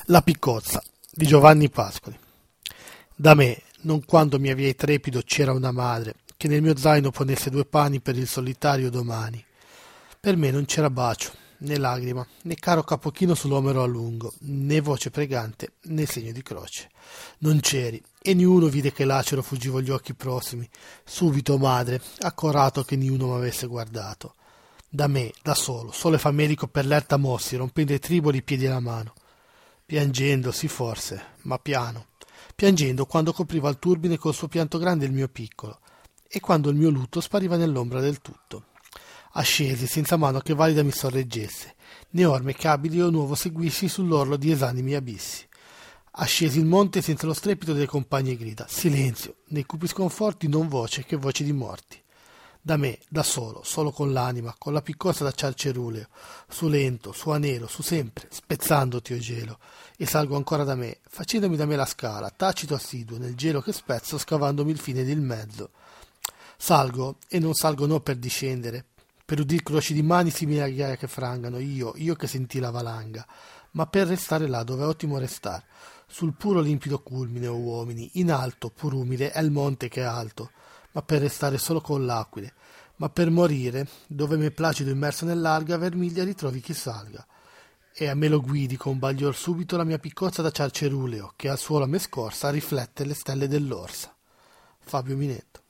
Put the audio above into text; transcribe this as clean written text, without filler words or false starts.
La piccozza di Giovanni Pascoli. Da me, non quando mi avviai trepido, c'era una madre che nel mio zaino ponesse 2 pani per il solitario domani. Per me non c'era bacio, né lagrima, né caro capochino sull'omero a lungo, né voce pregante, né segno di croce. Non c'eri, e niuno vide che lacero fuggivo gli occhi prossimi. Subito, madre, accorato che niuno m'avesse guardato. Da me, da solo, solo e famelico per l'erta mossi, rompendo i triboli i piedi e la mano. Piangendo, sì forse, ma piano. Piangendo quando copriva il turbine col suo pianto grande il mio piccolo, e quando il mio lutto spariva nell'ombra del tutto. Ascesi senza mano che valida mi sorreggesse, né orme che abili o nuovo seguissi sull'orlo di esanimi abissi. Ascesi il monte senza lo strepito delle compagne grida. Silenzio, nei cupi sconforti non voce che voce di morti. Da me, da solo, solo con l'anima, con la piccosa da ciarceruleo, su lento, su anelo, su sempre, spezzandoti o gelo, e salgo ancora da me, facendomi da me la scala, tacito assiduo, nel gelo che spezzo, scavandomi il fine ed il mezzo. Salgo, e non salgo no per discendere, per udir croci di mani simili a ghiaia che frangano, io che sentii la valanga, ma per restare là dove è ottimo restar, sul puro limpido culmine, o uomini, in alto, pur umile, è il monte che è alto, ma per restare solo con l'aquile, ma per morire, dove me placido immerso nell'alga, vermiglia ritrovi chi salga. E a me lo guidi con baglior subito la mia piccozza da ciarceruleo, che al suolo a me scorsa riflette le stelle dell'orsa. Fabio Minetto.